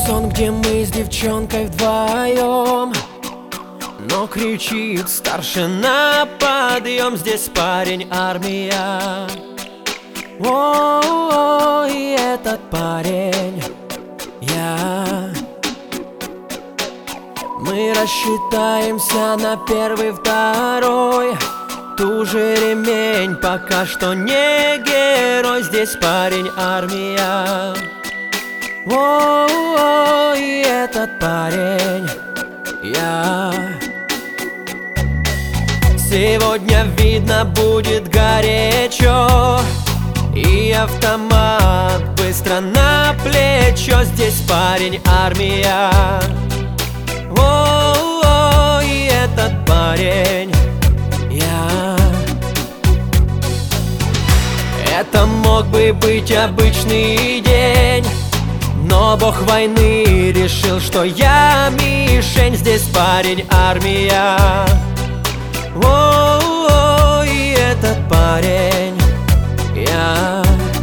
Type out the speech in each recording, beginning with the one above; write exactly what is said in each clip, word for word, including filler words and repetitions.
сон, где мы с девчонкой вдвоем, но кричит старшина: подъем, здесь парень армия. О, и этот парень я. Мы рассчитаемся на первый, второй. Туже ремень, пока что не герой. Здесь парень армия. О, и этот парень я. Сегодня видно будет горячо, и автомат быстро на плечо. Здесь парень армия. О, и этот парень я. Это мог бы быть обычный день, но бог войны решил, что я мишень. Здесь парень армия. О, и этот парень я.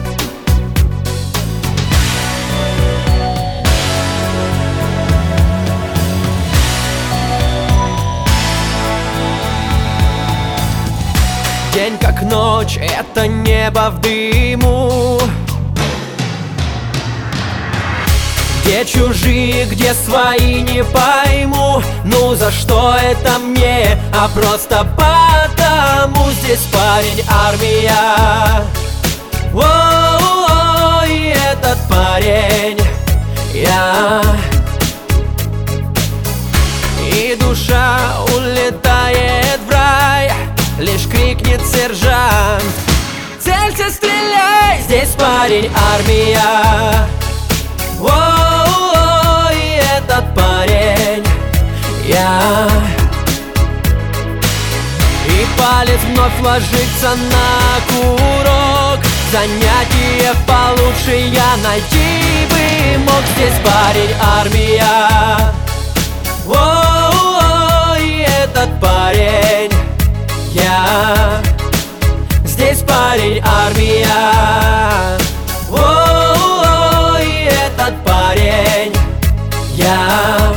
День как ночь, это небо в дыму. Где чужие, где свои, не пойму. Ну за что это мне, а просто потому. Здесь парень армия. О, и этот парень я. И душа улетает в рай, лишь крикнет сержант: целься, стреляй! Здесь парень армия. О, и этот парень я. И палец вновь ложится на курок. Занятие получше я найти бы мог. Здесь парень армия. О, и этот парень я. Здесь парень армия. О, и этот парень я.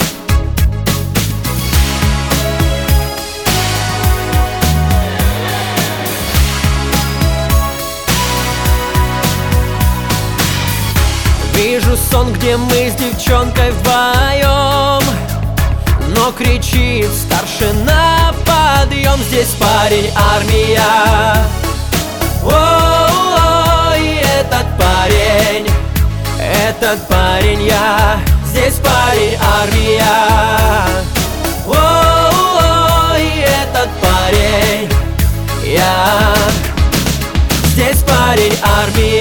Вижу сон, где мы с девчонкой вдвоем, но кричит старшина: подъем, здесь парень армия. О, и этот парень, этот парень я. Здесь парень армия. О, и этот парень я. Здесь парень армия.